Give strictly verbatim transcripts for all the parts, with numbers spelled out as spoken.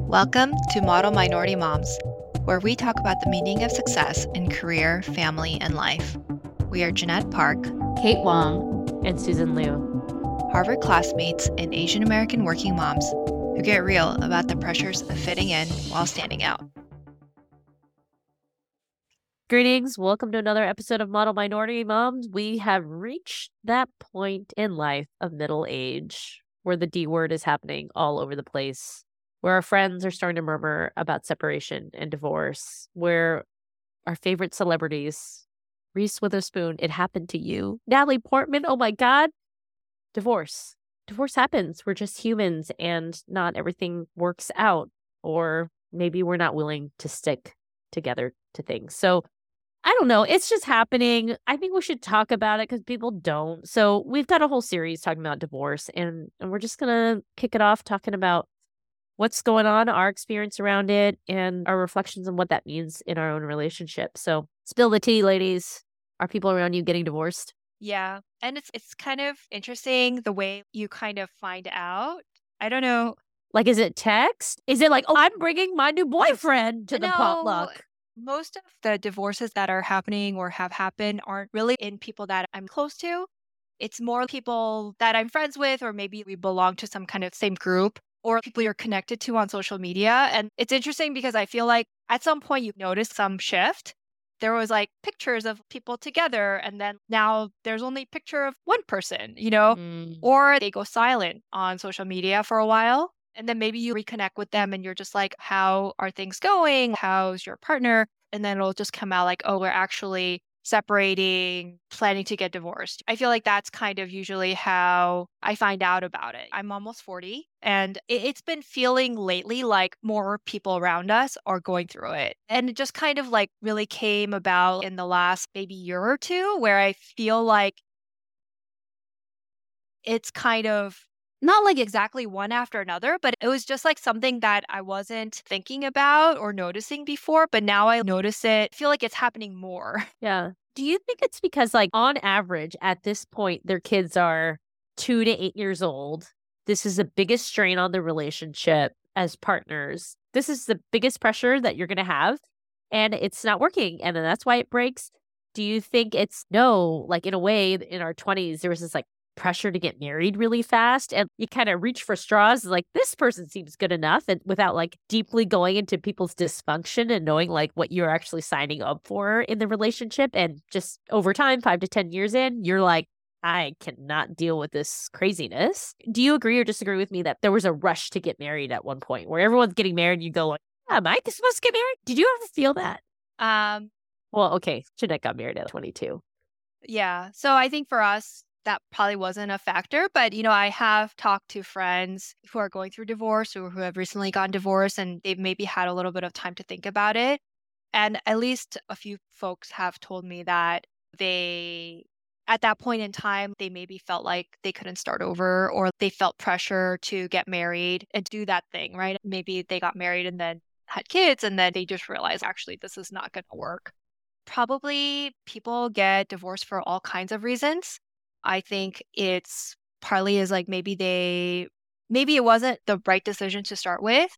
Welcome to Model Minority Moms, where we talk about the meaning of success in career, family, and life. We are Jeanette Park, Kate Wong, and Susan Liu, Harvard classmates and Asian American working moms who get real about the pressures of fitting in while standing out. Greetings. Welcome to another episode of Model Minority Moms. We have reached that point in life of middle age where the D word is happening all over the place, where our friends are starting to murmur about separation and divorce, where our favorite celebrities, Reese Witherspoon, it happened to you. Natalie Portman, oh my God. Divorce. Divorce happens. We're just humans and not everything works out. Or maybe we're not willing to stick together to things. So I don't know. It's just happening. I think we should talk about it because people don't. So we've got a whole series talking about divorce, and, and we're just going to kick it off talking about what's going on, our experience around it, and our reflections on what that means in our own relationship. So spill the tea, ladies. Are people around you getting divorced? Yeah, and it's it's kind of interesting the way you kind of find out. I don't know. Like, is it text? Is it like, oh, I'm bringing my new boyfriend to the No. potluck? Most of the divorces that are happening or have happened aren't really in people that I'm close to. It's more people that I'm friends with, or maybe we belong to some kind of same group, or people you're connected to on social media. And it's interesting because I feel like at some point you noticed some shift. There was like pictures of people together, and then now there's only a picture of one person, you know, Mm. or they go silent on social media for a while. And then maybe you reconnect with them and you're just like, how are things going? How's your partner? And then it'll just come out like, oh, we're actually separating, planning to get divorced. I feel like that's kind of usually how I find out about it. I'm almost forty, and it- it's been feeling lately like more people around us are going through it. And it just kind of like really came about in the last maybe year or two, where I feel like it's kind of not like exactly one after another, but it was just like something that I wasn't thinking about or noticing before, but now I notice it. I feel like it's happening more. Yeah. Do you think it's because, like, on average, at this point, their kids are two to eight years old? This is the biggest strain on the relationship as partners. This is the biggest pressure that you're going to have, and it's not working. And then that's why it breaks. Do you think it's no, like, in a way, in our twenties, there was this, like, pressure to get married really fast, and you kind of reach for straws like, this person seems good enough, and without like deeply going into people's dysfunction and knowing like what you're actually signing up for in the relationship. And just over time, five to ten years in, you're like, I cannot deal with this craziness. Do you agree or disagree with me that there was a rush to get married at one point where everyone's getting married, you go like, yeah, am I supposed to get married? Did you ever feel that? Um, Well, okay, Jeanette got married at twenty-two. yeah. So I think for us, that probably wasn't a factor. But, you know, I have talked to friends who are going through divorce or who have recently gotten divorced, and they've maybe had a little bit of time to think about it. And at least a few folks have told me that they, at that point in time, they maybe felt like they couldn't start over, or they felt pressure to get married and do that thing, right? Maybe they got married and then had kids, and then they just realized, actually, this is not going to work. Probably people get divorced for all kinds of reasons. I think it's partly is like maybe they, maybe it wasn't the right decision to start with.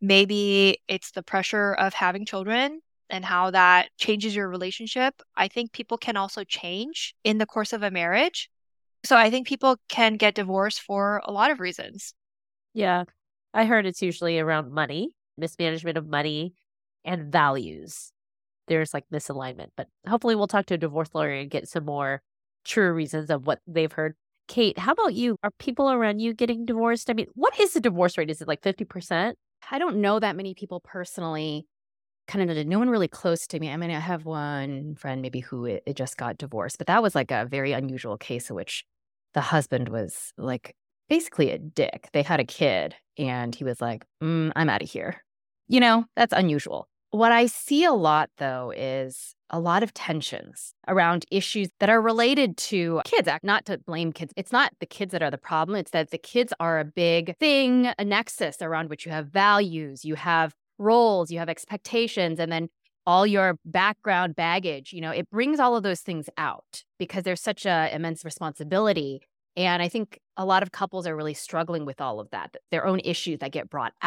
Maybe it's the pressure of having children and how that changes your relationship. I think people can also change in the course of a marriage. So I think people can get divorced for a lot of reasons. Yeah. I heard it's usually around money, mismanagement of money, and values. There's like misalignment, but hopefully we'll talk to a divorce lawyer and get some more true reasons of what they've heard. Kate, how about you? Are people around you getting divorced? I mean, what is the divorce rate? Is it like fifty percent? I don't know that many people personally, kind of no one really close to me. I mean, I have one friend maybe who it, it just got divorced, but that was like a very unusual case in which the husband was like basically a dick. They had a kid and he was like, mm, I'm out of here. You know, that's unusual. What I see a lot, though, is a lot of tensions around issues that are related to kids. Not to blame kids. It's not the kids that are the problem. It's that the kids are a big thing, a nexus around which you have values, you have roles, you have expectations, and then all your background baggage. You know, it brings all of those things out because there's such an immense responsibility. And I think a lot of couples are really struggling with all of that, their own issues that get brought out.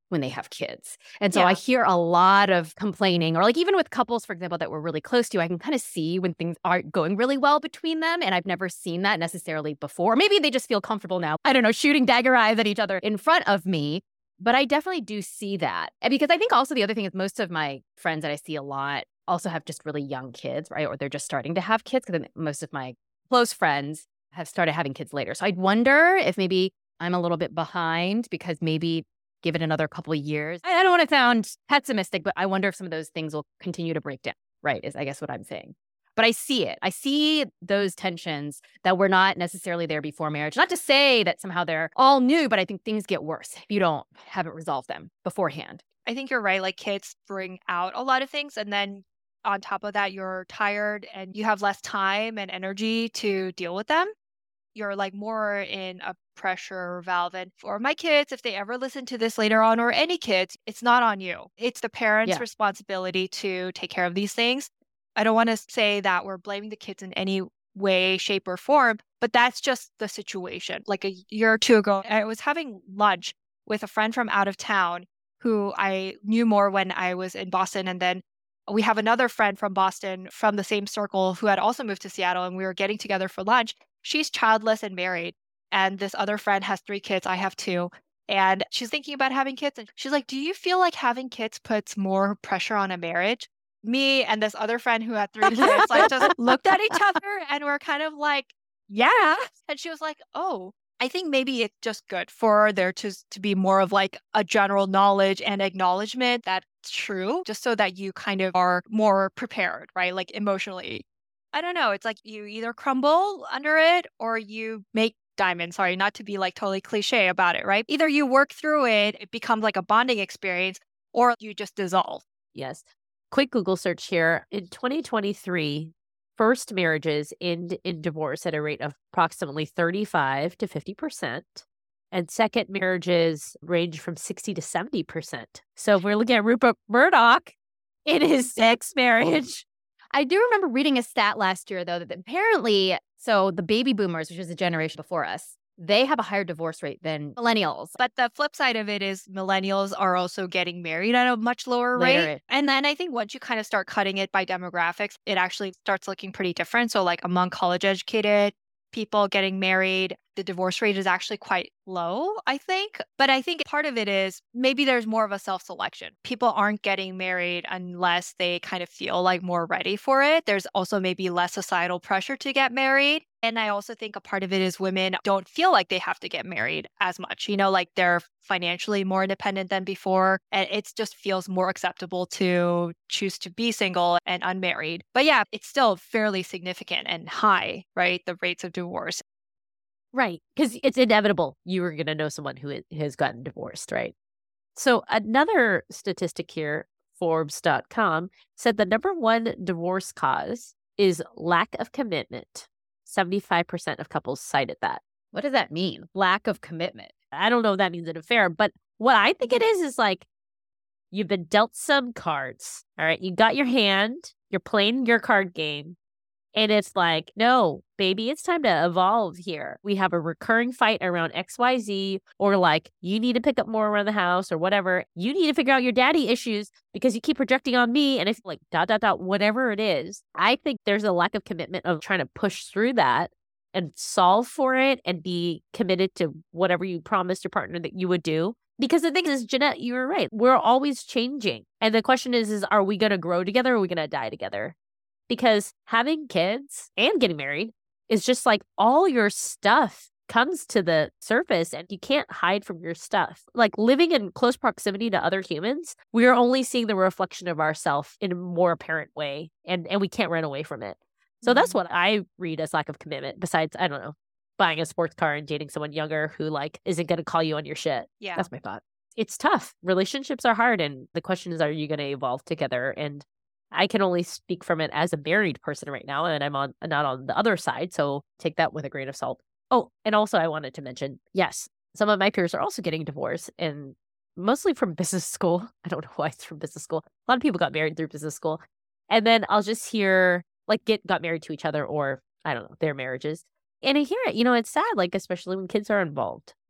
when they have kids. And so Yeah. I hear a lot of complaining, or like even with couples, for example, that we're really close to, I can kind of see when things aren't going really well between them. And I've never seen that necessarily before. Maybe they just feel comfortable now, I don't know, shooting dagger eyes at each other in front of me. But I definitely do see that. And because I think also the other thing is most of my friends that I see a lot also have just really young kids, right? Or they're just starting to have kids, because most of my close friends have started having kids later. So I'd wonder if maybe I'm a little bit behind, because maybe give it another couple of years. I don't want to sound pessimistic, but I wonder if some of those things will continue to break down, right, is I guess what I'm saying. But I see it. I see those tensions that were not necessarily there before marriage. Not to say that somehow they're all new, but I think things get worse if you don't haven't resolved them beforehand. I think you're right. Like kids bring out a lot of things. And then on top of that, you're tired and you have less time and energy to deal with them. You're like more in a pressure valve. And for my kids, if they ever listen to this later on, or any kids, it's not on you. It's the parents' Yeah. responsibility to take care of these things. I don't want to say that we're blaming the kids in any way, shape, or form, but that's just the situation. Like a year or two ago, I was having lunch with a friend from out of town who I knew more when I was in Boston. And then we have another friend from Boston from the same circle who had also moved to Seattle, and we were getting together for lunch. She's childless and married. And this other friend has three kids. I have two. And she's thinking about having kids. And she's like, do you feel like having kids puts more pressure on a marriage? Me and this other friend who had three kids like just looked at each other and we're kind of like, yeah. And she was like, oh, I think maybe it's just good for there to, to be more of like a general knowledge and acknowledgement that's true, just so that you kind of are more prepared, right? Like emotionally. I don't know. It's like you either crumble under it or you make diamonds. Sorry, not to be like totally cliche about it, right? Either you work through it, it becomes like a bonding experience, or you just dissolve. Yes. Quick Google search here. In twenty twenty-three, first marriages end in divorce at a rate of approximately thirty-five to fifty percent. And second marriages range from sixty to seventy percent. So if we're looking at Rupert Murdoch in his sixth marriage. I do remember reading a stat last year, though, that apparently, so the baby boomers, which was the generation before us, they have a higher divorce rate than millennials. But the flip side of it is millennials are also getting married at a much lower Later rate. it- And then I think once you kind of start cutting it by demographics, it actually starts looking pretty different. So like among college educated people getting married, the divorce rate is actually quite low, I think. But I think part of it is maybe there's more of a self-selection. People aren't getting married unless they kind of feel like more ready for it. There's also maybe less societal pressure to get married. And I also think a part of it is women don't feel like they have to get married as much, you know, like they're financially more independent than before. And it just feels more acceptable to choose to be single and unmarried. But yeah, it's still fairly significant and high, right? The rates of divorce. Right. Because it's inevitable you are going to know someone who has gotten divorced, right? So another statistic here, Forbes dot com, said the number one divorce cause is lack of commitment. seventy-five percent of couples cited that. What does that mean? Lack of commitment. I don't know if that means an affair, but what I think it is is like you've been dealt some cards. All right. You got your hand, you're playing your card game. And it's like, no, baby, it's time to evolve here. We have a recurring fight around X Y Z, or like, you need to pick up more around the house or whatever. You need to figure out your daddy issues because you keep projecting on me. And if like dot, dot, dot, whatever it is, I think there's a lack of commitment of trying to push through that and solve for it and be committed to whatever you promised your partner that you would do. Because the thing is, Jeanette, you were right. We're always changing. And the question is, is are we going to grow together or are we going to die together? Because having kids and getting married is just like all your stuff comes to the surface and you can't hide from your stuff. Like living in close proximity to other humans, we are only seeing the reflection of ourselves in a more apparent way, and, and we can't run away from it. So mm-hmm. that's what I read as lack of commitment, besides, I don't know, buying a sports car and dating someone younger who like isn't going to call you on your shit. Yeah. That's my thought. It's tough. Relationships are hard. And the question is, are you going to evolve together? And I can only speak from it as a married person right now, and I'm on not on the other side, so take that with a grain of salt. Oh, and also I wanted to mention, yes, some of my peers are also getting divorced, and mostly from business school. I don't know why it's from business school. A lot of people got married through business school. And then I'll just hear, like, get got married to each other, or, I don't know, their marriages. And I hear it, you know, it's sad, like, especially when kids are involved.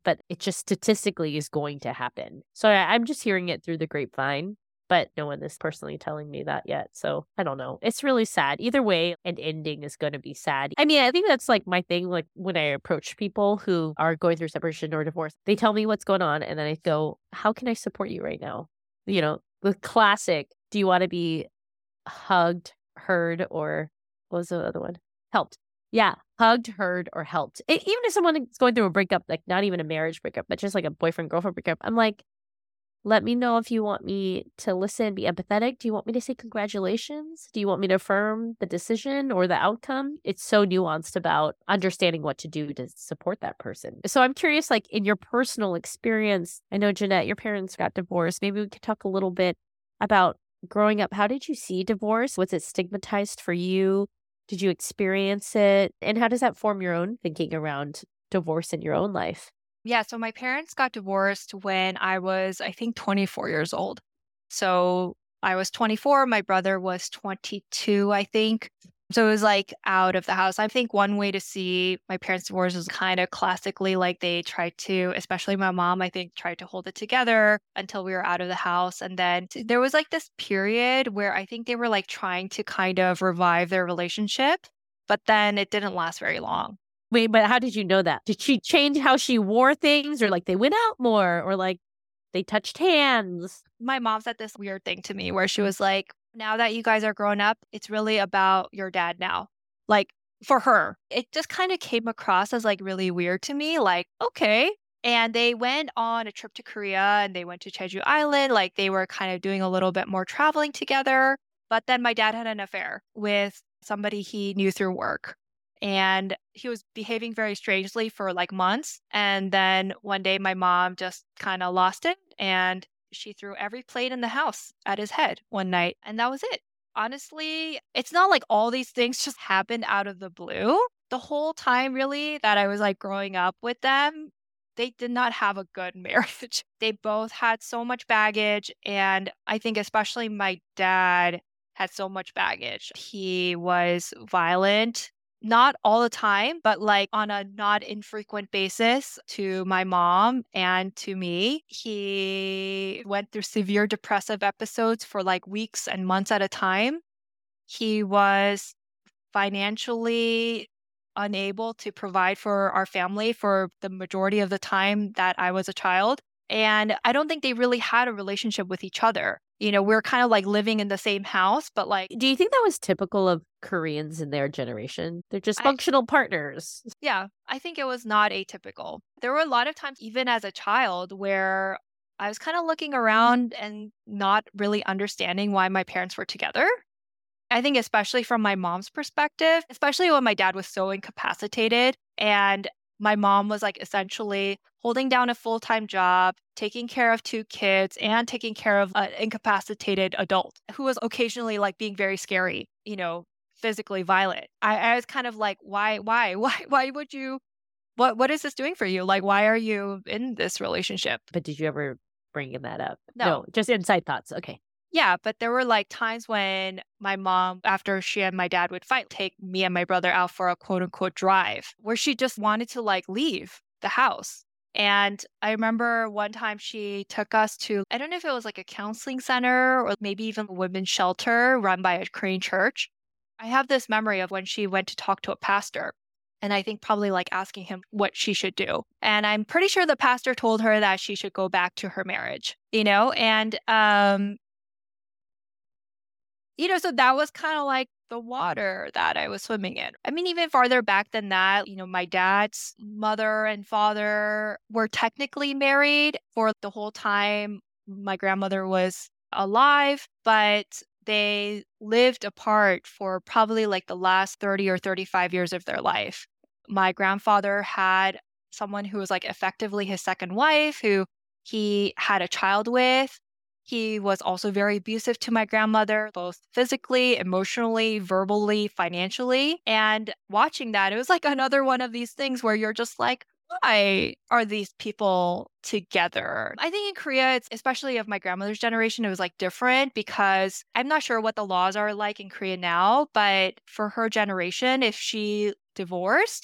but it just statistically is going to happen. So I, I'm just hearing it through the grapevine, but no one is personally telling me that yet. So I don't know. It's really sad. Either way, an ending is going to be sad. I mean, I think that's like my thing. Like when I approach people who are going through separation or divorce, they tell me what's going on. And then I go, how can I support you right now? You know, the classic, do you want to be hugged, heard, or what was the other one? Helped. Yeah, hugged, heard, or helped. It, even if someone is going through a breakup, like not even a marriage breakup, but just like a boyfriend-girlfriend breakup, I'm like, let me know if you want me to listen, be empathetic. Do you want me to say congratulations? Do you want me to affirm the decision or the outcome? It's so nuanced about understanding what to do to support that person. So I'm curious, like in your personal experience, I know, Jeanette, your parents got divorced. Maybe we could talk a little bit about growing up. How did you see divorce? Was it stigmatized for you? Did you experience it? And how does that form your own thinking around divorce in your own life? Yeah, so my parents got divorced when I was, I think, twenty-four years old. So I was twenty-four, my brother was twenty-two, I think. So it was like out of the house. I think one way to see my parents' divorce is kind of classically like they tried to, especially my mom, I think, tried to hold it together until we were out of the house. And then t- there was like this period where I think they were like trying to kind of revive their relationship, but then it didn't last very long. Wait, but how did you know that? Did she change how she wore things, or like they went out more, or like they touched hands? My mom said this weird thing to me where she was like, now that you guys are grown up, it's really about your dad now. Like for her, it just kind of came across as like really weird to me. Like, okay. And they went on a trip to Korea and they went to Jeju Island. Like they were kind of doing a little bit more traveling together. But then my dad had an affair with somebody he knew through work. And he was behaving very strangely for like months. And then one day my mom just kind of lost it and she threw every plate in the house at his head one night. And that was it. Honestly, it's not like all these things just happened out of the blue. The whole time, really, that I was like growing up with them, they did not have a good marriage. They both had so much baggage. And I think, especially my dad, had so much baggage. He was violent, not all the time, but like on a not infrequent basis to my mom and to me. He went through severe depressive episodes for like weeks and months at a time. He was financially unable to provide for our family for the majority of the time that I was a child. And I don't think they really had a relationship with each other. You know, we're kind of like living in the same house, but like, Do you think that was typical of Koreans in their generation? They're just I, functional partners. yeah, I think it was not atypical. There were a lot of times, even as a child, where I was kind of looking around and not really understanding why my parents were together. I think especially from my mom's perspective, especially when my dad was so incapacitated and my mom was like essentially holding down a full-time job, taking care of two kids and taking care of an incapacitated adult who was occasionally like being very scary, you know, physically violent. I, I was kind of like, why, why, why, why would you, what, what is this doing for you? Like, why are you in this relationship? But did you ever bring that up? No. just inside thoughts. Okay. Yeah, but there were like times when my mom, after she and my dad would fight, take me and my brother out for a quote unquote drive where she just wanted to like leave the house. And I remember one time she took us to, I don't know if it was like a counseling center or maybe even a women's shelter run by a Korean church. I have this memory of when she went to talk to a pastor. And I think probably like asking him what she should do. And I'm pretty sure the pastor told her that she should go back to her marriage, you know? And, um, you know, so that was kind of like the water that I was swimming in. I mean, even farther back than that, you know, my dad's mother and father were technically married for the whole time my grandmother was alive, but they lived apart for probably like the last thirty or thirty-five years of their life. My grandfather had someone who was like effectively his second wife, who he had a child with. He was also very abusive to my grandmother, both physically, emotionally, verbally, financially. And watching that, it was like another one of these things where you're just like, why are these people together? I think in Korea, it's especially of my grandmother's generation, it was like different because I'm not sure what the laws are like in Korea now, but for her generation, if she divorced,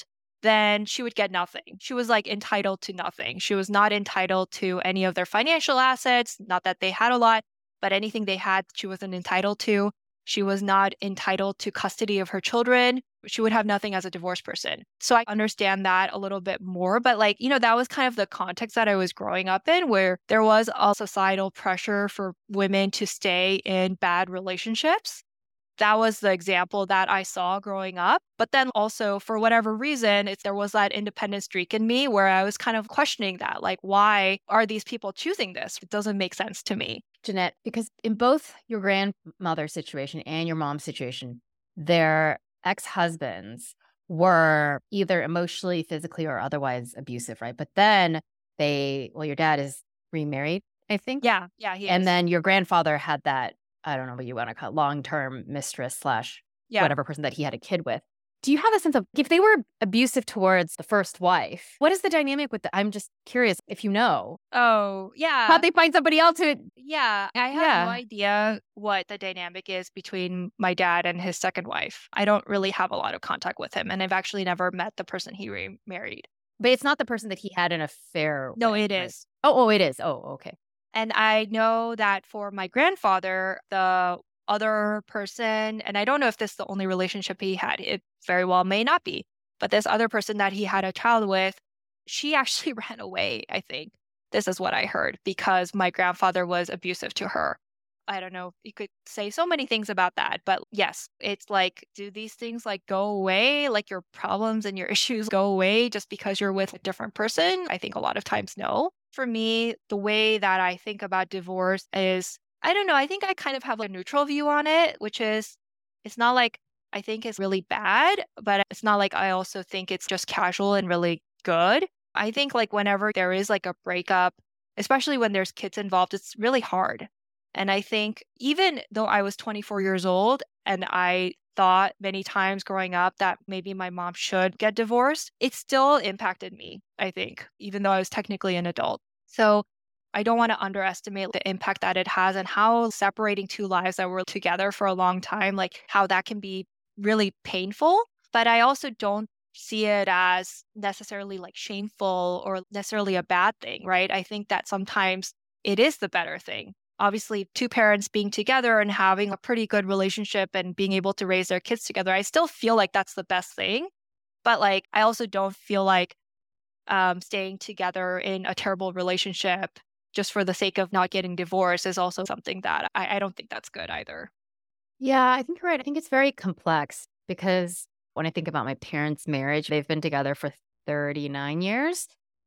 then she would get nothing. She was like entitled to nothing. She was not entitled to any of their financial assets, not that they had a lot, but anything they had, she wasn't entitled to. She was not entitled to custody of her children. She would have nothing as a divorced person. So I understand that a little bit more. But like, you know, that was kind of the context that I was growing up in, where there was a societal pressure for women to stay in bad relationships. That was the example that I saw growing up. But then also, for whatever reason, it's, there was that independent streak in me where I was kind of questioning that. Like, why are these people choosing this? It doesn't make sense to me. Jeanette, because in both your grandmother's situation and your mom's situation, their ex-husbands were either emotionally, physically, or otherwise abusive, right? But then they, well, your dad is remarried, I think. Yeah, yeah, he And is. then your grandfather had that, I don't know what you want to call it, long-term mistress slash Yeah. whatever person that he had a kid with. Do you have a sense of, if they were abusive towards the first wife, what is the dynamic with the, I'm just curious if you know. Oh, yeah. How'd they find somebody else who, Yeah, I have Yeah. no idea what the dynamic is between my dad and his second wife. I don't really have a lot of contact with him, and I've actually never met the person he remarried. but it's not the person that he had an affair No, with, it right? is. Oh, oh, it is. Oh, okay. And I know that for my grandfather, the other person, and I don't know if this is the only relationship he had, it very well may not be, but this other person that he had a child with, she actually ran away, I think. This is what I heard, because my grandfather was abusive to her. I don't know. You could say so many things about that, but yes, it's like, do these things like go away? Like your problems and your issues go away just because you're with a different person? I think a lot of times no. For me, the way that I think about divorce is, I don't know, I think I kind of have a neutral view on it, which is it's not like I think it's really bad, but it's not like I also think it's just casual and really good. I think like whenever there is like a breakup, especially when there's kids involved, it's really hard. And I think even though I was twenty-four years old and I thought many times growing up that maybe my mom should get divorced, it still impacted me, I think, even though I was technically an adult. So I don't want to underestimate the impact that it has and how separating two lives that were together for a long time, like how that can be really painful. But I also don't see it as necessarily like shameful or necessarily a bad thing, right? I think that sometimes it is the better thing. Obviously, two parents being together and having a pretty good relationship and being able to raise their kids together, I still feel like that's the best thing. But like, I also don't feel like um, staying together in a terrible relationship just for the sake of not getting divorced is also something that I, I don't think that's good either. Yeah, I think you're right. I think it's very complex because when I think about my parents' marriage, they've been together for thirty-nine years.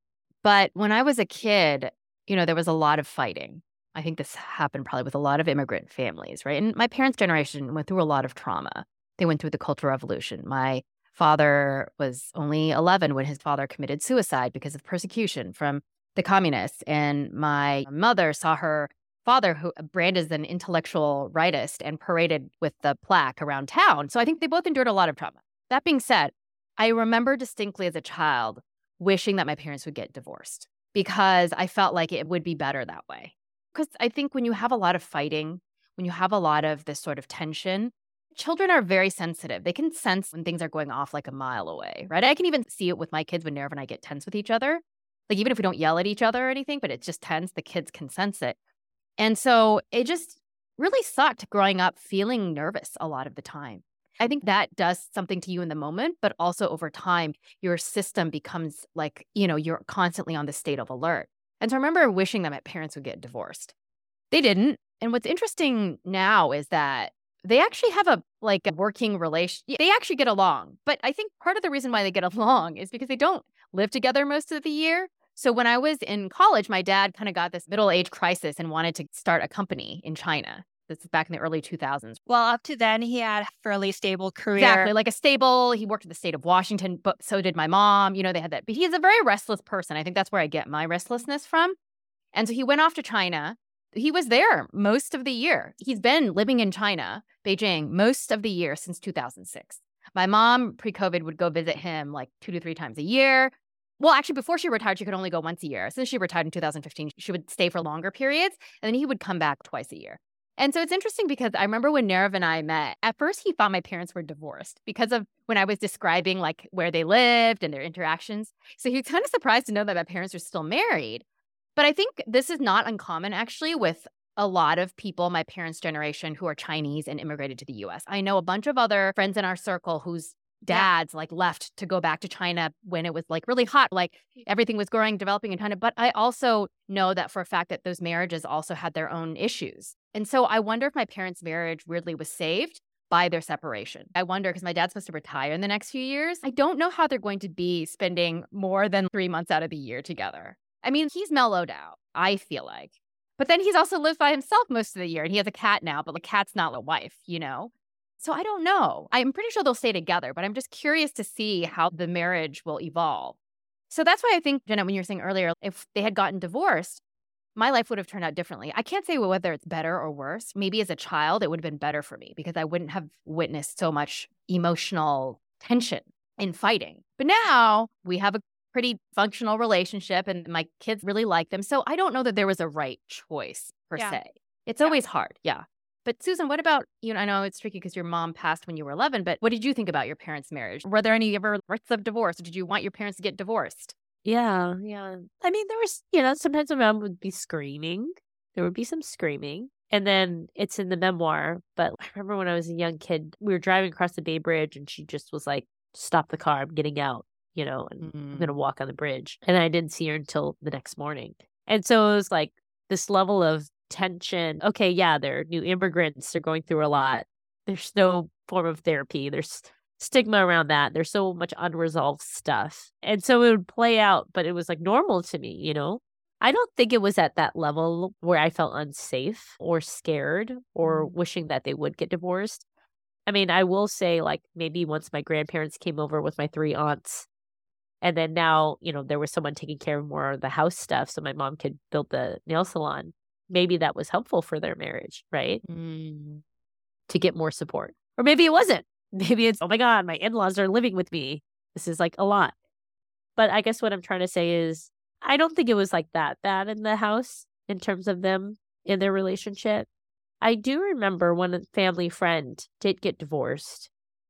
But when I was a kid, you know, there was a lot of fighting. I think this happened probably with a lot of immigrant families, right? And my parents' generation went through a lot of trauma. They went through the Cultural Revolution. My father was only eleven when his father committed suicide because of persecution from the communists. And my mother saw her father, who branded as an intellectual rightist, and paraded with the plaque around town. So I think they both endured a lot of trauma. That being said, I remember distinctly as a child wishing that my parents would get divorced because I felt like it would be better that way. Because I think when you have a lot of fighting, when you have a lot of this sort of tension, children are very sensitive. They can sense when things are going off like a mile away, right? I can even see it with my kids when Nerve and I get tense with each other. Like even if we don't yell at each other or anything, but it's just tense, the kids can sense it. And so it just really sucked growing up feeling nervous a lot of the time. I think that does something to you in the moment, but also over time, your system becomes like, you know, you're constantly on the state of alert. And so I remember wishing that my parents would get divorced. They didn't. And what's interesting now is that they actually have a like a working relation. They actually get along. But I think part of the reason why they get along is because they don't live together most of the year. So when I was in college, my dad kind of got this middle age crisis and wanted to start a company in China. This is back in the early two thousands. Well, up to then, he had a fairly stable career. Exactly. Like a stable, he worked at the state of Washington, but so did my mom. You know, they had that. But he's a very restless person. I think that's where I get my restlessness from. And so he went off to China. He was there most of the year. He's been living in China, Beijing, most of the year since two thousand six. My mom, pre-COVID, would go visit him like two to three times a year. Well, actually, before she retired, she could only go once a year. Since she retired in two thousand fifteen, she would stay for longer periods, and then he would come back twice a year. And so it's interesting because I remember when Nirav and I met, at first he thought my parents were divorced because of when I was describing like where they lived and their interactions. So he was kind of surprised to know that my parents are still married. But I think this is not uncommon actually with a lot of people my parents' generation who are Chinese and immigrated to the U S. I know a bunch of other friends in our circle whose dads like left to go back to China when it was like really hot, like everything was growing, developing in China. But I also know that for a fact that those marriages also had their own issues. And so I wonder if my parents' marriage weirdly was saved by their separation. I wonder because my dad's supposed to retire in the next few years. I don't know how they're going to be spending more than three months out of the year together. I mean, he's mellowed out, I feel like. But then he's also lived by himself most of the year and he has a cat now, but the cat's not a wife, you know? So I don't know. I'm pretty sure they'll stay together, but I'm just curious to see how the marriage will evolve. So that's why I think, Jenna, when you were saying earlier, if they had gotten divorced, my life would have turned out differently. I can't say whether it's better or worse. Maybe as a child, it would have been better for me because I wouldn't have witnessed so much emotional tension in fighting. But now we have a pretty functional relationship and my kids really like them. So I don't know that there was a right choice per Yeah. se. It's Yeah. always hard. Yeah. But Susan, what about, you know, I know it's tricky because your mom passed when you were eleven, but what did you think about your parents' marriage? Were there any ever threats of divorce? Or did you want your parents to get divorced? Yeah, yeah. I mean, there was, you know, sometimes my mom would be screaming. There would be some screaming. And then it's in the memoir. But I remember when I was a young kid, we were driving across the Bay Bridge and she just was like, stop the car, I'm getting out, you know, and I'm going to walk on the bridge. And I didn't see her until the next morning. And so it was like this level of tension. Okay, yeah, they're new immigrants. They're going through a lot. There's no form of therapy. There's stigma around that. There's so much unresolved stuff. And so it would play out, but it was like normal to me, you know? I don't think it was at that level where I felt unsafe or scared or wishing that they would get divorced. I mean, I will say, like, maybe once my grandparents came over with my three aunts, and then now, you know, there was someone taking care of more of the house stuff so my mom could build the nail salon. Maybe that was helpful for their marriage, right? Mm. To get more support. Or maybe it wasn't. Maybe it's, oh my God, my in-laws are living with me. This is like a lot. But I guess what I'm trying to say is, I don't think it was like that bad in the house in terms of them in their relationship. I do remember one family friend did get divorced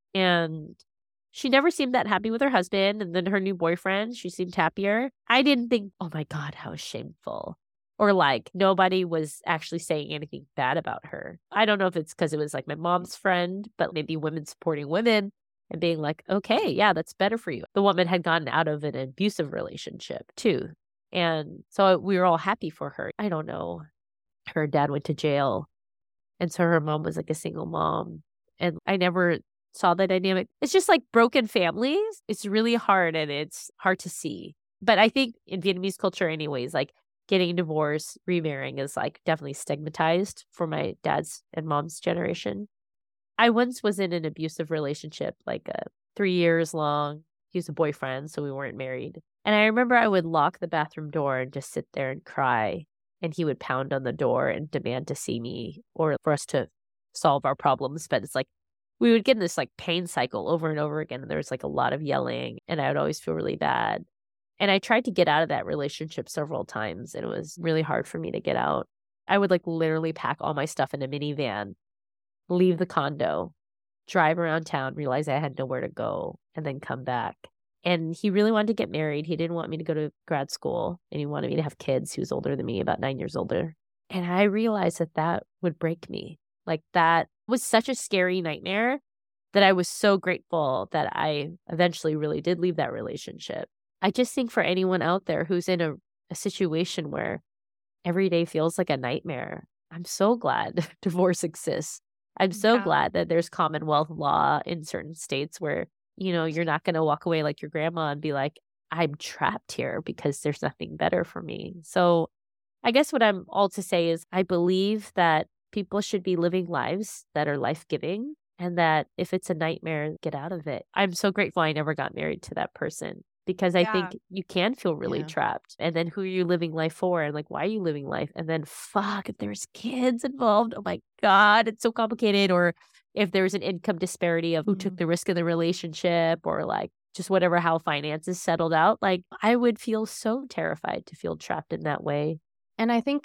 and she never seemed that happy with her husband. And then her new boyfriend, she seemed happier. I didn't think, oh my God, how shameful. Or like nobody was actually saying anything bad about her. I don't know if it's because it was like my mom's friend, but maybe women supporting women and being like, okay, yeah, that's better for you. The woman had gotten out of an abusive relationship too. And so we were all happy for her. I don't know. Her dad went to jail. And so her mom was like a single mom. And I never saw the dynamic. It's just like broken families. It's really hard and it's hard to see. But I think in Vietnamese culture anyways, like getting divorced, remarrying is like definitely stigmatized for my dad's and mom's generation. I once was in an abusive relationship, like uh, three years long. He was a boyfriend, so we weren't married. And I remember I would lock the bathroom door and just sit there and cry. And he would pound on the door and demand to see me or for us to solve our problems. But it's like we would get in this like pain cycle over and over again. And there was like a lot of yelling and I would always feel really bad. And I tried to get out of that relationship several times and it was really hard for me to get out. I would like literally pack all my stuff in a minivan, leave the condo, drive around town, realize I had nowhere to go, and then come back. And he really wanted to get married. He didn't want me to go to grad school and he wanted me to have kids. He was older than me, about nine years older. And I realized that that would break me. Like that was such a scary nightmare that I was so grateful that I eventually really did leave that relationship. I just think for anyone out there who's in a, a situation where every day feels like a nightmare, I'm so glad divorce exists. I'm so Yeah. glad that there's Commonwealth law in certain states where, you know, you're not going to walk away like your grandma and be like, I'm trapped here because there's nothing better for me. So I guess what I'm all to say is I believe that people should be living lives that are life-giving and that if it's a nightmare, get out of it. I'm so grateful I never got married to that person. Because I Yeah. think you can feel really Yeah. trapped. And then who are you living life for? And like, why are you living life? And then fuck, if there's kids involved, oh my God, it's so complicated. Or if there's an income disparity of who took Mhm. the risk of the relationship or like just whatever, how finances settled out, like I would feel so terrified to feel trapped in that way. And I think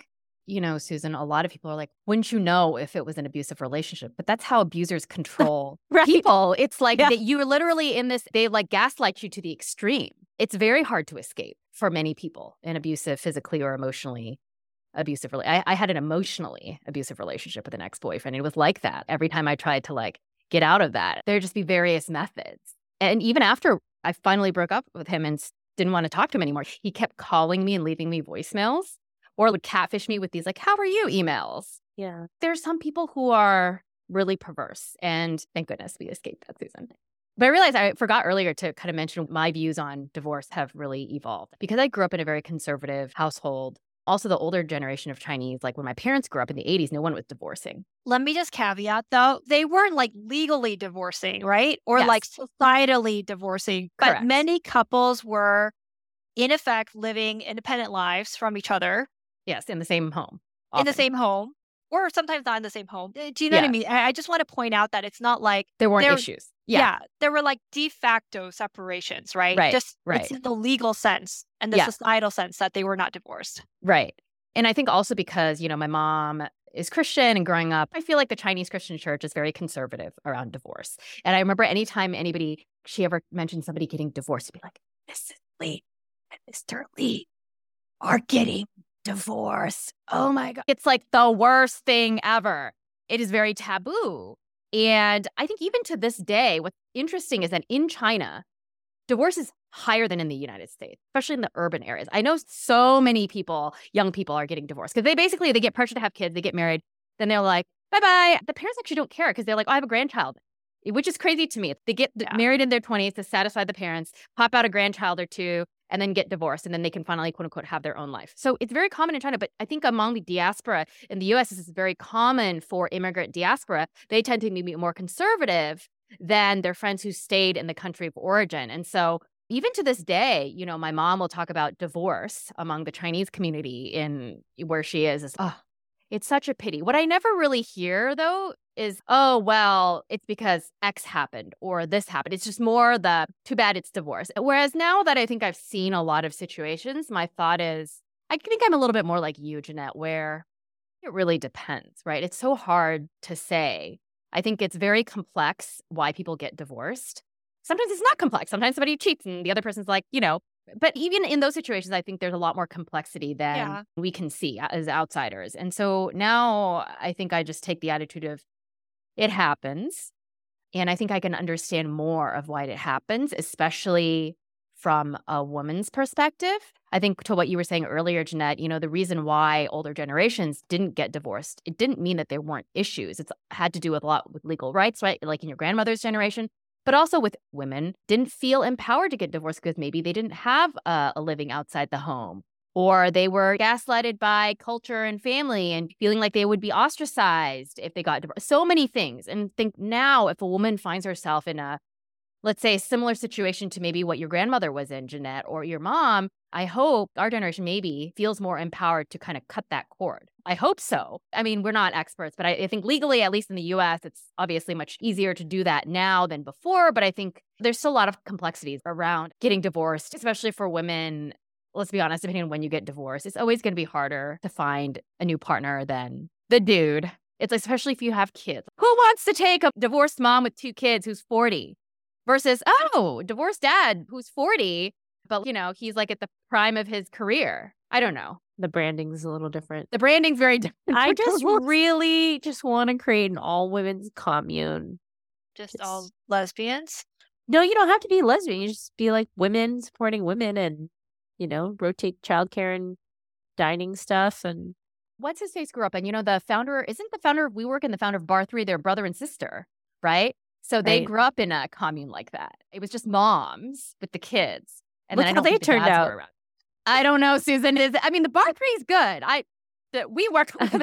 you know, Susan, a lot of people are like, wouldn't you know if it was an abusive relationship? But that's how abusers control Right. people. It's like Yeah. that you're literally in this, they like gaslight you to the extreme. It's very hard to escape for many people, an abusive, physically or emotionally abusive. rela- I, I had an emotionally abusive relationship with an ex-boyfriend. It was like that. Every time I tried to like get out of that, there'd just be various methods. And even after I finally broke up with him and s- didn't want to talk to him anymore, he kept calling me and leaving me voicemails or would catfish me with these like, how are you emails. Yeah. There's some people who are really perverse. And thank goodness we escaped that, Susan. But I realized I forgot earlier to kind of mention my views on divorce have really evolved because I grew up in a very conservative household. Also, the older generation of Chinese, like when my parents grew up in the eighties, no one was divorcing. Let me just caveat though, they weren't like legally divorcing, right? Or Yes. like societally divorcing, but Correct. many couples were in effect living independent lives from each other Yes, in the same home. in the often. same home, or sometimes not in the same home. Uh, Do you know what I Yeah. mean? I I just want to point out that it's not like There weren't there, issues. yeah. Yeah. there were like de facto separations, right? Right, Just right. it's in the legal sense and the Yeah. societal sense that they were not divorced. Right. And I think also because, you know, my mom is Christian and growing up, I feel like the Chinese Christian church is very conservative around divorce. And I remember anytime anybody, she ever mentioned somebody getting divorced, to be like, Missus Lee and Mister Lee are getting divorced. Oh my God. It's like the worst thing ever. It is very taboo. And I think even to this day, what's interesting is that in China, divorce is higher than in the United States, especially in the urban areas. I know so many people, young people, are getting divorced because they basically, they get pressured to have kids, they get married, then they're like, bye-bye. The parents actually don't care because they're like, oh, I have a grandchild, which is crazy to me. They get Yeah. married in their twenties to satisfy the parents, pop out a grandchild or two, and then get divorced, and then they can finally, quote unquote, have their own life. So it's very common in China, but I think among the diaspora in the U S, this is very common for immigrant diaspora. They tend to be more conservative than their friends who stayed in the country of origin. And so even to this day, you know, my mom will talk about divorce among the Chinese community in where she is. Is oh, it's such a pity. What I never really hear, though, is, oh, well, it's because X happened or this happened. It's just more the too bad it's divorce. Whereas now that I think I've seen a lot of situations, my thought is, I think I'm a little bit more like you, Jeanette, where it really depends, right? It's so hard to say. I think it's very complex why people get divorced. Sometimes it's not complex. Sometimes somebody cheats and the other person's like, you know, but even in those situations, I think there's a lot more complexity than Yeah. we can see as outsiders. And so now I think I just take the attitude of it happens. And I think I can understand more of why it happens, especially from a woman's perspective. I think to what you were saying earlier, Jeanette, you know, the reason why older generations didn't get divorced, it didn't mean that there weren't issues. It's had to do with a lot with legal rights, right? Like in your grandmother's generation, but also with women didn't feel empowered to get divorced because maybe they didn't have a, a living outside the home, or they were gaslighted by culture and family and feeling like they would be ostracized if they got divorced. So many things. And think now if a woman finds herself in a, let's say, similar situation to maybe what your grandmother was in, Jeanette, or your mom, I hope our generation maybe feels more empowered to kind of cut that cord. I hope so. I mean, we're not experts, but I, I think legally, at least in the U S, it's obviously much easier to do that now than before. But I think there's still a lot of complexities around getting divorced, especially for women. Let's be honest, depending on when you get divorced, it's always going to be harder to find a new partner than the dude. It's especially if you have kids. Who wants to take a divorced mom with two kids who's forty versus, oh, divorced dad who's forty, but, you know, he's like at the prime of his career? I don't know. The branding's a little different. The branding's very different. I for just divorce. really just want to create an all women's commune. Just Just- all lesbians. No, you don't have to be lesbian. You just be like women supporting women and, you know, rotate childcare and dining stuff. And What's his face grew up in? You know, the founder, isn't the founder of WeWork and the founder of Bar three, their brother and sister, right? So they Right. grew up in a commune like that. It was just moms with the kids. And Look then I how don't they think the turned dads out. were around. I don't know, Susan. Is I mean, the Bar three is good. I the, we work together.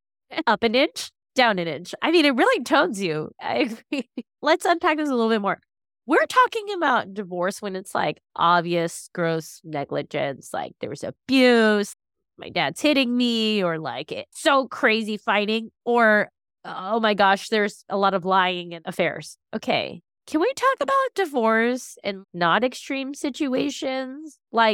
up an inch, down an inch. I mean, it really tones you. I agree. Let's unpack this a little bit more. We're talking about divorce when it's like obvious, gross negligence, like there's abuse, my dad's hitting me, or like it's so crazy fighting, or oh my gosh, there's a lot of lying and affairs. Okay. Can we talk about divorce and not extreme situations? Like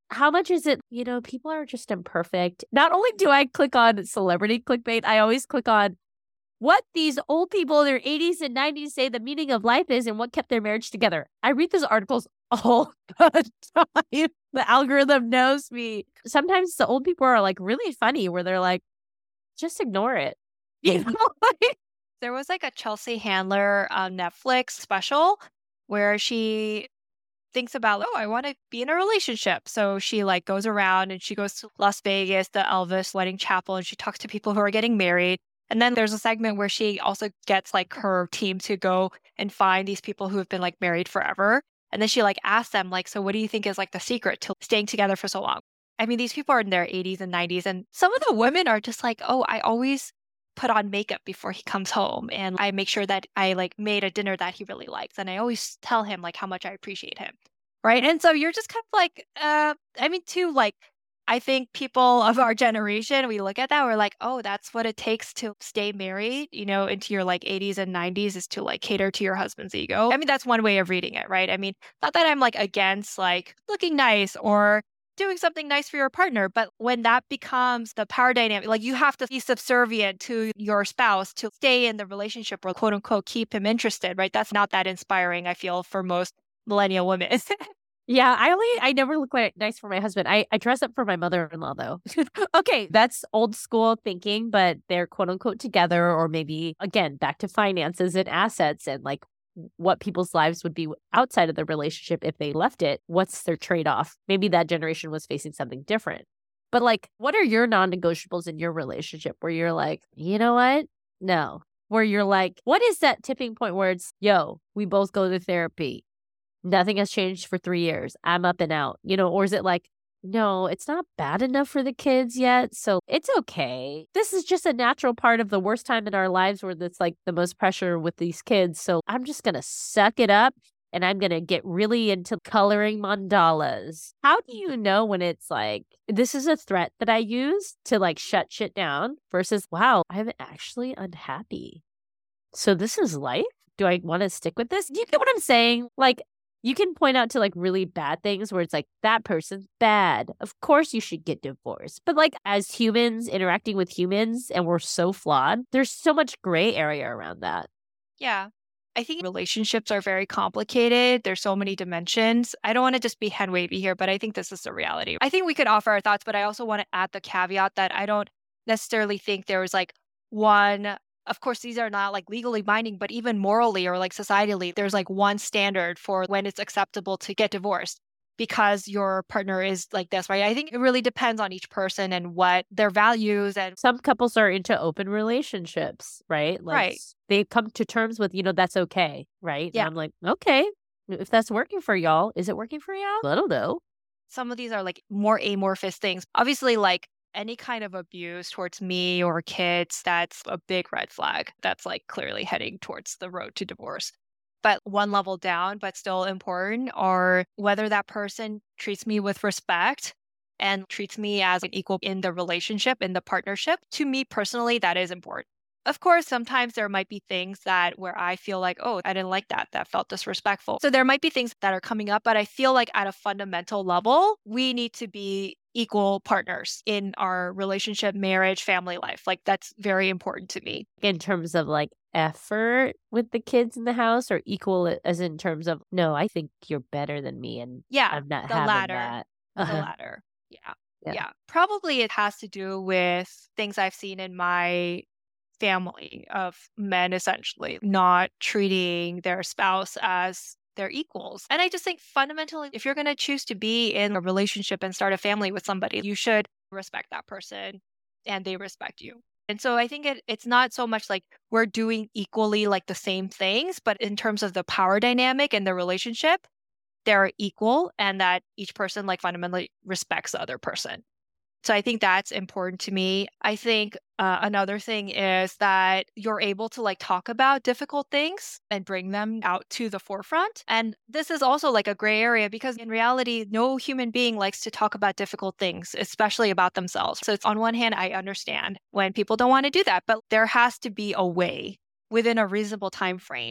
how much is it? You know, people are just imperfect. Not only do I click on celebrity clickbait, I always click on what these old people in their eighties and nineties say the meaning of life is and what kept their marriage together. I read those articles all the time. The algorithm knows me. Sometimes the old people are like really funny where they're like, just ignore it. You know, like, There was like a Chelsea Handler on Netflix special where she thinks about, oh, I want to be in a relationship. So she like goes around and she goes to Las Vegas, the Elvis Wedding Chapel, and she talks to people who are getting married. And then there's a segment where she also gets like her team to go and find these people who have been like married forever. And then she like asks them like, so what do you think is like the secret to staying together for so long? I mean, these people are in their eighties and nineties, and some of the women are just like, oh, I always put on makeup before he comes home, and I make sure that I like made a dinner that he really likes, and I always tell him like how much I appreciate him. Right. And so you're just kind of like, uh, I mean, too, like, I think people of our generation, we look at that, we're like, oh, that's what it takes to stay married, you know, into your like eighties and nineties is to like cater to your husband's ego. I mean, that's one way of reading it, right? I mean, not that I'm like against like looking nice or doing something nice for your partner, but when that becomes the power dynamic, like you have to be subservient to your spouse to stay in the relationship or quote unquote keep him interested, right? That's not that inspiring, I feel, for most millennial women. yeah, I only, I never look like nice for my husband. I, I dress up for my mother-in-law though. Okay, that's old school thinking, but they're quote unquote together, or maybe again, back to finances and assets and like what people's lives would be outside of the relationship if they left it. What's their trade-off? Maybe that generation was facing something different. But like, what are your non-negotiables in your relationship where you're like, you know what? No. Where you're like, what is that tipping point where it's, yo, we both go to therapy. Nothing has changed for three years. I'm up and out, you know, or is it like, no, it's not bad enough for the kids yet, so it's okay. This is just a natural part of the worst time in our lives where it's like the most pressure with these kids. So I'm just going to suck it up and I'm going to get really into coloring mandalas. How do you know when it's like, this is a threat that I use to like shut shit down versus, wow, I'm actually unhappy. So this is life? Do I want to stick with this? You get what I'm saying? Like, you can point out to like really bad things where it's like, that person's bad. Of course you should get divorced. But like as humans interacting with humans and we're so flawed, there's so much gray area around that. Yeah. I think relationships are very complicated. There's so many dimensions. I don't want to just be hand wavy here, but I think this is the reality. I think we could offer our thoughts, but I also want to add the caveat that I don't necessarily think there was like one. Of course, these are not like legally binding, but even morally or like societally, there's like one standard for when it's acceptable to get divorced because your partner is like this, right? I think it really depends on each person and what their values and some couples are into open relationships, right? Like right. They come to terms with, you know, that's okay, right? Yeah. And I'm like, okay, if that's working for y'all, is it working for y'all? I don't know. Some of these are like more amorphous things. Obviously, like any kind of abuse towards me or kids, that's a big red flag. That's like clearly heading towards the road to divorce. But one level down, but still important, are whether that person treats me with respect and treats me as an equal in the relationship, in the partnership. To me personally, that is important. Of course, sometimes there might be things that where I feel like, oh, I didn't like that. That felt disrespectful. So there might be things that are coming up, but I feel like at a fundamental level, we need to be equal partners in our relationship, marriage, family life. Like that's very important to me. In terms of like effort with the kids in the house, or equal as in terms of, no, I think you're better than me and yeah, I'm not the having latter, that. Uh-huh. The latter. Yeah. yeah. Yeah. Probably it has to do with things I've seen in my family of men essentially not treating their spouse as their equals. And I just think fundamentally, if you're going to choose to be in a relationship and start a family with somebody, you should respect that person and they respect you. And so I think it, it's not so much like we're doing equally like the same things, but in terms of the power dynamic and the relationship, they're equal and that each person like fundamentally respects the other person. So I think that's important to me. I think uh, another thing is that you're able to like talk about difficult things and bring them out to the forefront. And this is also like a gray area because in reality, no human being likes to talk about difficult things, especially about themselves. So it's on one hand, I understand when people don't want to do that, but there has to be a way within a reasonable time frame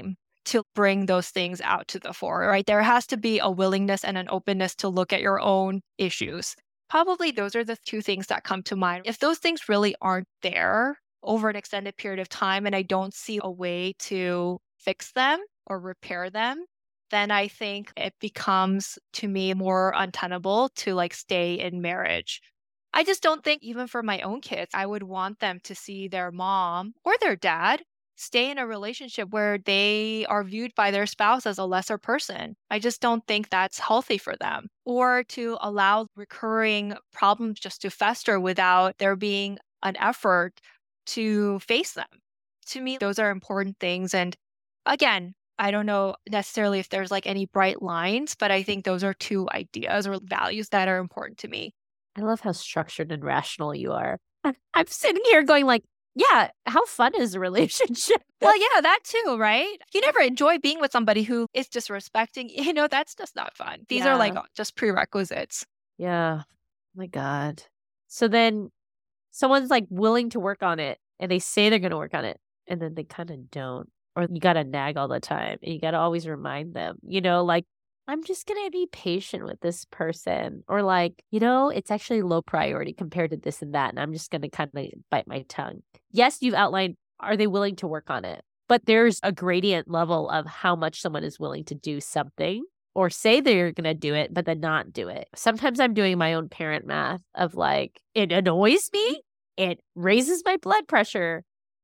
to bring those things out to the fore, right? There has to be a willingness and an openness to look at your own issues. Probably those are the two things that come to mind. If those things really aren't there over an extended period of time and I don't see a way to fix them or repair them, then I think it becomes to me more untenable to like stay in marriage. I just don't think even for my own kids, I would want them to see their mom or their dad stay in a relationship where they are viewed by their spouse as a lesser person. I just don't think that's healthy for them. Or to allow recurring problems just to fester without there being an effort to face them. To me, those are important things. And again, I don't know necessarily if there's like any bright lines, but I think those are two ideas or values that are important to me. I love how structured and rational you are. I'm sitting here going like, yeah, how fun is a relationship? Well, yeah, that too, right? You never enjoy being with somebody who is disrespecting, you know, that's just not fun. These Yeah. are like just prerequisites. Yeah. My God. So then someone's like willing to work on it and they say they're going to work on it and then they kind of don't. Or you got to nag all the time and you got to always remind them, you know, like, I'm just going to be patient with this person. Or like, you know, it's actually low priority compared to this and that. And I'm just going to kind of bite my tongue. Yes, you've outlined, are they willing to work on it? But there's a gradient level of how much someone is willing to do something or say they're going to do it, but then not do it. Sometimes I'm doing my own parent math of like, it annoys me. It raises my blood pressure.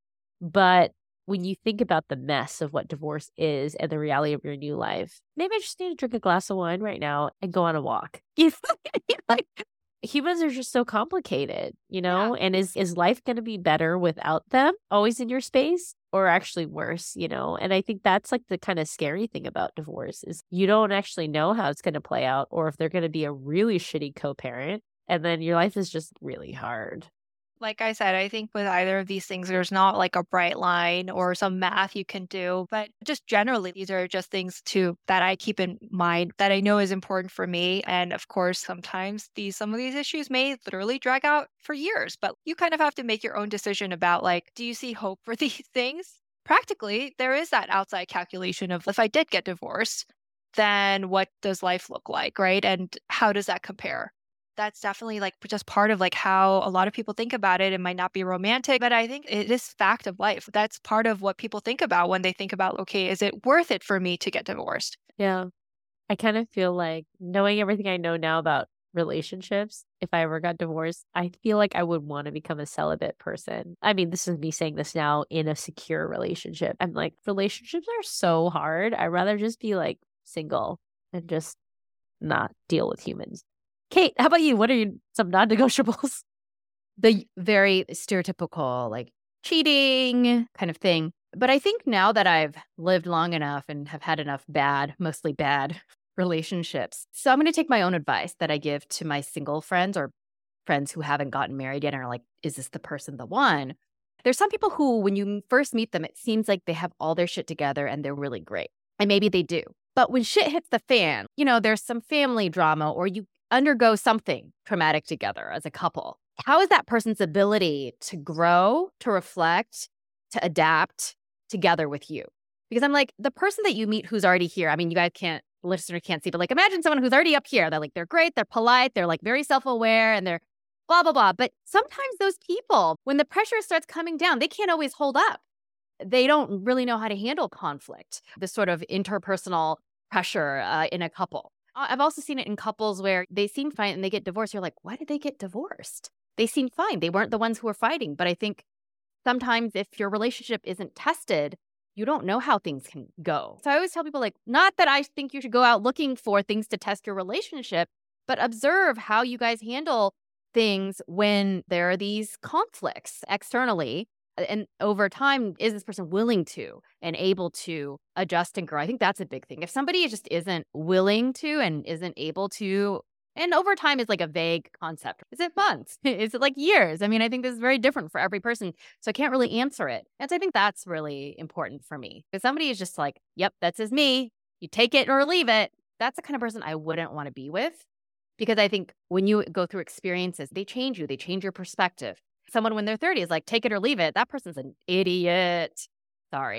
But when you think about the mess of what divorce is and the reality of your new life, maybe I just need to drink a glass of wine right now and go on a walk. You know, like humans are just so complicated, you know? Yeah. And is is life going to be better without them always in your space or actually worse, you know? And I think that's like the kind of scary thing about divorce is you don't actually know how it's going to play out or if they're going to be a really shitty co-parent and then your life is just really hard. Like I said, I think with either of these things, there's not like a bright line or some math you can do, but just generally, these are just things too that I keep in mind that I know is important for me. And of course, sometimes these some of these issues may literally drag out for years, but you kind of have to make your own decision about like, do you see hope for these things? Practically, there is that outside calculation of if I did get divorced, then what does life look like, right? And how does that compare? That's definitely like just part of like how a lot of people think about it. It might not be romantic, but I think it is fact of life. That's part of what people think about when they think about, okay, is it worth it for me to get divorced? Yeah. I kind of feel like knowing everything I know now about relationships, if I ever got divorced, I feel like I would want to become a celibate person. I mean, this is me saying this now in a secure relationship. I'm like, relationships are so hard. I'd rather just be like single and just not deal with humans. Kate, how about you? What are you, some non-negotiables? The very stereotypical, like cheating kind of thing. But I think now that I've lived long enough and have had enough bad, mostly bad relationships. So I'm going to take my own advice that I give to my single friends or friends who haven't gotten married yet and are like, is this the person, the one? There's some people who, when you first meet them, it seems like they have all their shit together and they're really great. And maybe they do. But when shit hits the fan, you know, there's some family drama or you undergo something traumatic together as a couple. How is that person's ability to grow, to reflect, to adapt together with you? Because I'm like, the person that you meet who's already here, I mean, you guys can't, the listener can't see, but like imagine someone who's already up here. They're like, they're great, they're polite, they're like very self-aware and they're blah, blah, blah. But sometimes those people, when the pressure starts coming down, they can't always hold up. They don't really know how to handle conflict, this sort of interpersonal pressure uh, in a couple. I've also seen it in couples where they seem fine and they get divorced. You're like, why did they get divorced? They seem fine. They weren't the ones who were fighting. But I think sometimes if your relationship isn't tested, you don't know how things can go. So I always tell people like, not that I think you should go out looking for things to test your relationship, but observe how you guys handle things when there are these conflicts externally. And over time, is this person willing to and able to adjust and grow? I think that's a big thing. If somebody just isn't willing to and isn't able to, and over time is like a vague concept. Is it months? Is it like years? I mean, I think this is very different for every person. So I can't really answer it. And so I think that's really important for me. If somebody is just like, yep, that's is me. You take it or leave it. That's the kind of person I wouldn't want to be with. Because I think when you go through experiences, they change you. They change your perspective. Someone when they're thirty is like, take it or leave it. That person's an idiot. Sorry.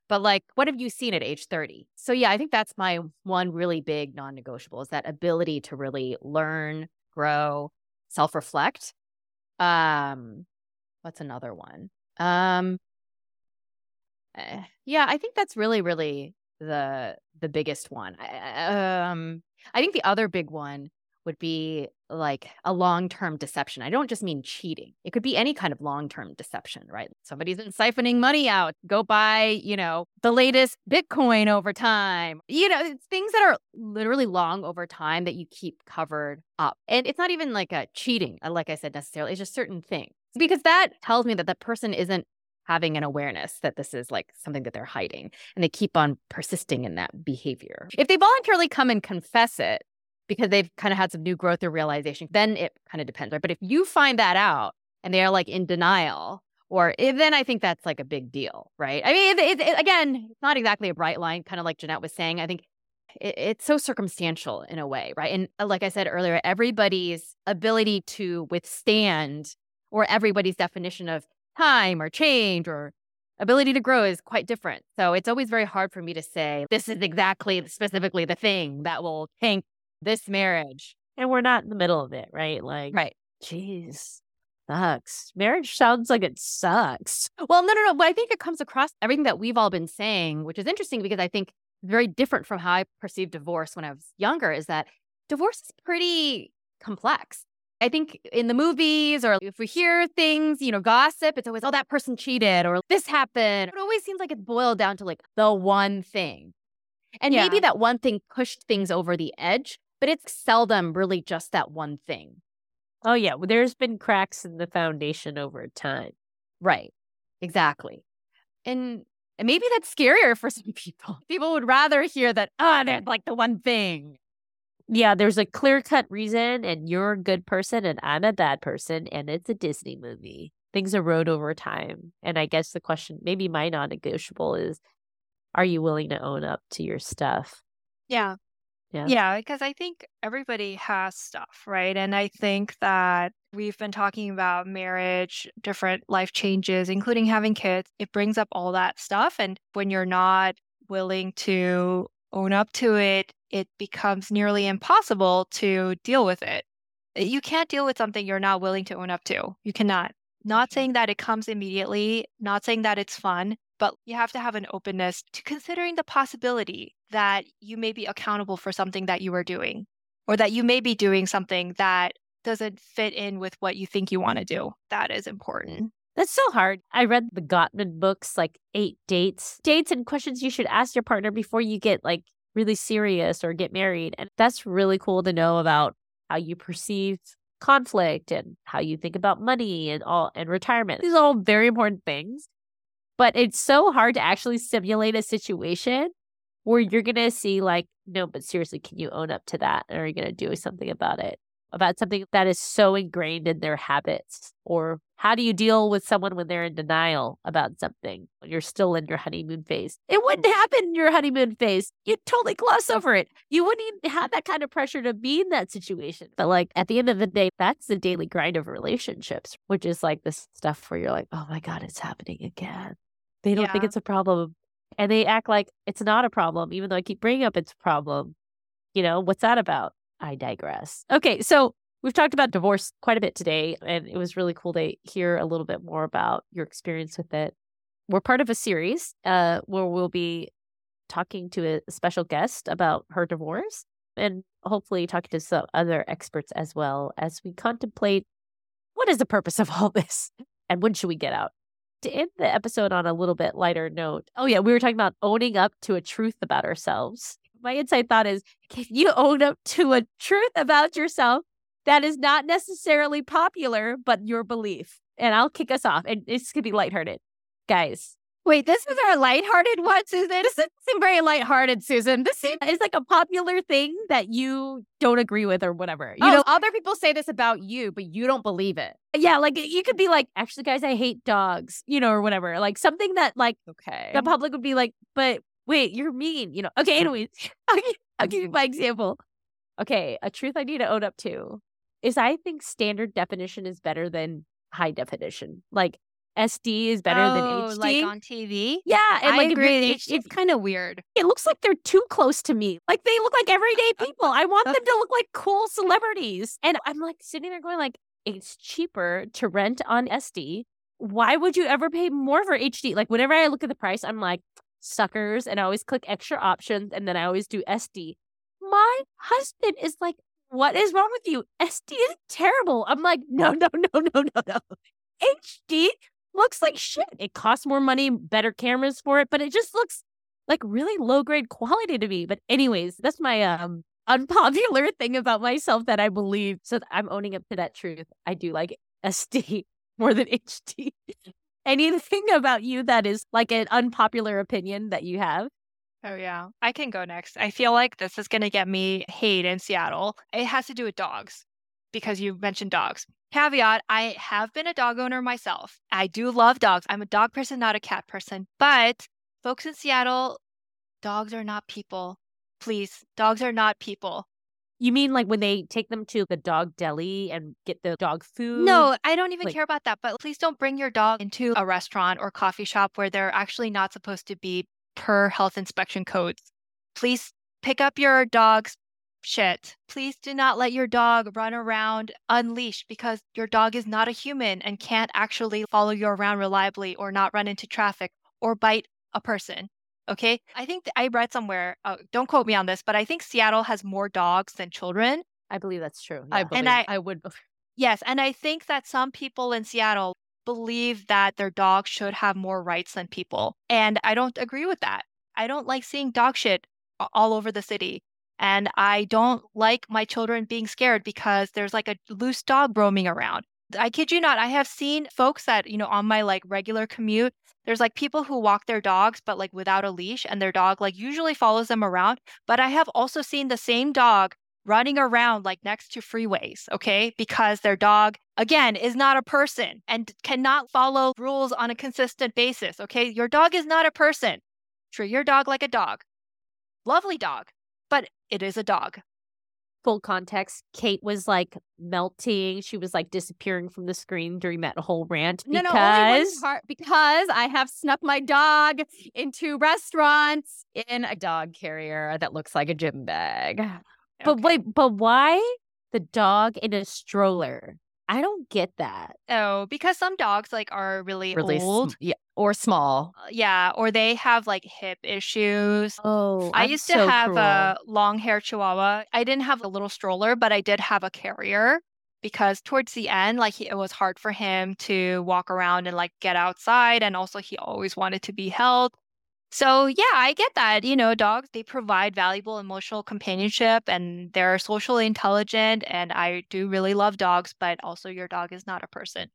But like, what have you seen at age thirty? So yeah, I think that's my one really big non-negotiable is that ability to really learn, grow, self-reflect. Um, what's another one? Um, eh, yeah, I think that's really, really the the biggest one. I, um, I think the other big one would be like a long-term deception. I don't just mean cheating. It could be any kind of long-term deception, right? Somebody's been siphoning money out. Go buy, you know, the latest Bitcoin over time. You know, it's things that are literally long over time that you keep covered up. And it's not even like a cheating, uh, like I said, necessarily. It's just certain things. Because that tells me that that person isn't having an awareness that this is like something that they're hiding. And they keep on persisting in that behavior. If they voluntarily come and confess it, because they've kind of had some new growth or realization, then it kind of depends, right? But if you find that out and they are like in denial, or if, then I think that's like a big deal, right? I mean, it, it, it, again, it's not exactly a bright line, kind of like Jeanette was saying. I think it, it's so circumstantial in a way, right? And uh, like I said earlier, everybody's ability to withstand or everybody's definition of time or change or ability to grow is quite different. So it's always very hard for me to say, this is exactly specifically the thing that will tank this marriage. And we're not in the middle of it, right? Like, Right. geez, sucks. Marriage sounds like it sucks. Well, no, no, no. But I think it comes across everything that we've all been saying, which is interesting because I think very different from how I perceived divorce when I was younger, is that divorce is pretty complex. I think in the movies or if we hear things, you know, gossip, it's always, oh, that person cheated or this happened. It always seems like it's boiled down to like the one thing. And Yeah. maybe that one thing pushed things over the edge, but it's seldom really just that one thing. Oh, yeah. Well, there's been cracks in the foundation over time. Right. Exactly. And, and maybe that's scarier for some people. People would rather hear that, ah, oh, there's like the one thing. Yeah, there's a clear-cut reason, and you're a good person, and I'm a bad person, and it's a Disney movie. Things erode over time. And I guess the question, maybe my non-negotiable is, are you willing to own up to your stuff? Yeah. Yeah. Yeah, because I think everybody has stuff, right? And I think that we've been talking about marriage, different life changes, including having kids. It brings up all that stuff. And when you're not willing to own up to it, it becomes nearly impossible to deal with it. You can't deal with something you're not willing to own up to. You cannot. Not saying that it comes immediately, not saying that it's fun, but you have to have an openness to considering the possibility that you may be accountable for something that you are doing, or that you may be doing something that doesn't fit in with what you think you want to do. That is important. That's so hard. I read the Gottman books, like eight dates, dates and questions you should ask your partner before you get like really serious or get married. And that's really cool to know about how you perceive conflict and how you think about money and all and retirement. These are all very important things. But it's so hard to actually simulate a situation where you're going to see like, no, but seriously, can you own up to that? Or are you going to do something about it? About something that is so ingrained in their habits? Or how do you deal with someone when they're in denial about something when you're still in your honeymoon phase? It wouldn't happen in your honeymoon phase. You'd totally gloss over it. You wouldn't even have that kind of pressure to be in that situation. But like at the end of the day, that's the daily grind of relationships, which is like this stuff where you're like, oh my God, it's happening again. They don't think Yeah. it's a problem. And they act like it's not a problem, even though I keep bringing up it's a problem. You know, what's that about? I digress. Okay, so we've talked about divorce quite a bit today, and it was really cool to hear a little bit more about your experience with it. We're part of a series uh, where we'll be talking to a special guest about her divorce and hopefully talking to some other experts as well as we contemplate what is the purpose of all this and when should we get out. To end the episode on a little bit lighter note, oh yeah, we were talking about owning up to a truth about ourselves. My inside thought is, if you own up to a truth about yourself that is not necessarily popular, but your belief, and I'll kick us off, and it's going to be lighthearted. Guys. Wait, this is our lighthearted one, Susan? This doesn't seem very lighthearted, Susan. This seems It's like a popular thing that you don't agree with or whatever. You you know, know, other people say this about you, but you don't believe it. yeah, like you could be like, actually, guys, I hate dogs, you know, or whatever. Like something that like Okay. the public would be like, but wait, you're mean, you know. Okay, anyways, I'll give, I'll give you my example. Okay, a truth I need to own up to is I think standard definition is better than high definition. Like S D is better than Oh, H D. like on T V? Yeah, and I like if you're agree. H It's, D, it's kind of weird. it looks like they're too close to me. Like they look like everyday people. I want them to look like cool celebrities. And I'm like sitting there going like, it's cheaper to rent on S D. Why would you ever pay more for H D? Like whenever I look at the price, I'm like, suckers. And I always click extra options. And then I always do S D. My husband is like, what is wrong with you? S D is terrible. I'm like, no, no, no, no, no, no. H D looks like shit. It costs more money, better cameras for it, but it just looks like really low grade quality to me. But anyways, that's my um unpopular thing about myself that I believe. So I'm owning up to that truth. I do like S D more than H D. Anything about you that is like an unpopular opinion that you have? Oh, yeah. I can go next. I feel like this is going to get me hate in Seattle. It has to do with dogs because you mentioned dogs. Caveat, I have been a dog owner myself. I do love dogs. I'm a dog person, not a cat person. But folks in Seattle, dogs are not people. Please, dogs are not people. You mean like when they take them to the dog deli and get the dog food? No, I don't even Like- care about that. But please don't bring your dog into a restaurant or coffee shop where they're actually not supposed to be per health inspection codes. Please pick up your dog's shit. Please do not let your dog run around unleashed because your dog is not a human and can't actually follow you around reliably or not run into traffic or bite a person. Okay? I think th- I read somewhere, uh, don't quote me on this, but I think Seattle has more dogs than children. I believe that's true. I yeah. believe, I- I would. Yes, and I think that some people in Seattle believe that their dogs should have more rights than people. And I don't agree with that. I don't like seeing dog shit a- all over the city. And I don't like my children being scared because there's like a loose dog roaming around. I kid you not, I have seen folks that, you know, on my like regular commute, there's like people who walk their dogs, but like without a leash, and their dog like usually follows them around. But I have also seen the same dog running around like next to freeways, okay? Because their dog, again, is not a person and cannot follow rules on a consistent basis, okay? Your dog is not a person. Treat your dog like a dog. Lovely dog, but it is a dog. Full context, Kate was like melting. She was like disappearing from the screen during that whole rant No, because no, only one part because I have snuck my dog into restaurants in a dog carrier that looks like a gym bag. But Okay. wait, but why the dog in a stroller? I don't get that. Oh, because some dogs like are really, Really, old. sm- yeah, or small. Uh, Yeah, or they have like hip issues. Oh, I I'm used so to have cruel. a long hair chihuahua. I didn't have a little stroller, but I did have a carrier because towards the end, like he, it was hard for him to walk around and like get outside. And also, he always wanted to be held. So, yeah, I get that. You know, dogs, they provide valuable emotional companionship and they're socially intelligent. And I do really love dogs, but also your dog is not a person.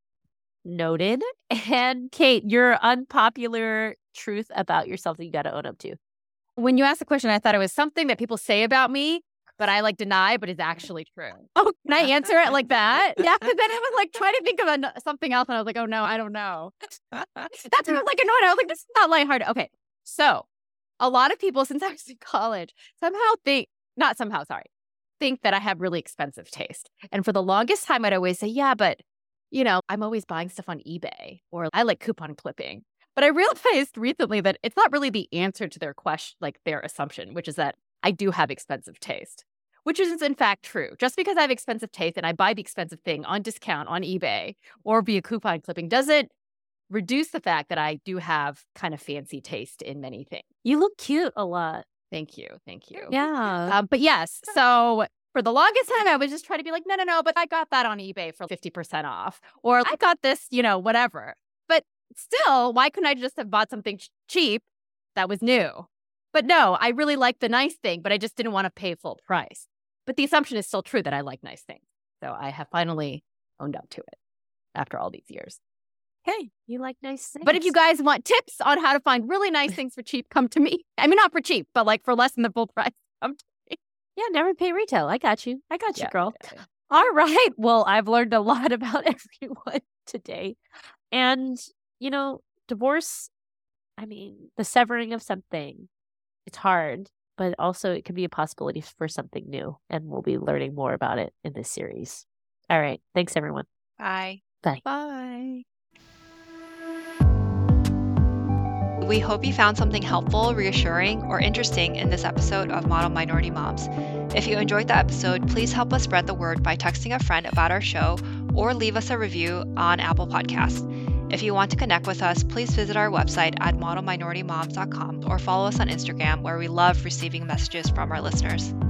Noted. And Kate, your unpopular truth about yourself that you got to own up to. When you asked the question, I thought it was something that people say about me, but I like deny, but is actually true. Oh, can I answer it like that? Yeah, because then I was like trying to think of an- something else, and I was like, oh no, I don't know. That's what I was like annoyed. I was like, this is not lighthearted. Okay, so a lot of people since I was in college somehow think, not somehow, sorry, think that I have really expensive taste. And for the longest time, I'd always say, yeah, but you know, I'm always buying stuff on eBay or I like coupon clipping. But I realized recently that it's not really the answer to their question, like their assumption, which is that I do have expensive taste, which is in fact true. Just because I have expensive taste and I buy the expensive thing on discount on eBay or via coupon clipping doesn't reduce the fact that I do have kind of fancy taste in many things. You look cute a lot. Thank you. Thank you. Yeah. Um, but yes, so for the longest time, I was just trying to be like, no, no, no, but I got that on eBay for fifty percent off. Or I got this, you know, whatever. But still, why couldn't I just have bought something ch- cheap that was new? But no, I really like the nice thing, but I just didn't want to pay full price. But the assumption is still true that I like nice things. So I have finally owned up to it after all these years. Hey, you like nice things. But if you guys want tips on how to find really nice things for cheap, come to me. I mean, not for cheap, but like for less than the full price, come to me. Yeah, never pay retail. I got you. I got you, Yeah, girl. yeah, yeah. All right. Well, I've learned a lot about everyone today. And, you know, divorce, I mean, the severing of something, it's hard, but also it can be a possibility for something new. And we'll be learning more about it in this series. All right. Thanks, everyone. Bye. Bye. Bye. We hope you found something helpful, reassuring, or interesting in this episode of Model Minority Moms. If you enjoyed the episode, please help us spread the word by texting a friend about our show or leave us a review on Apple Podcasts. If you want to connect with us, please visit our website at model minority moms dot com or follow us on Instagram, where we love receiving messages from our listeners.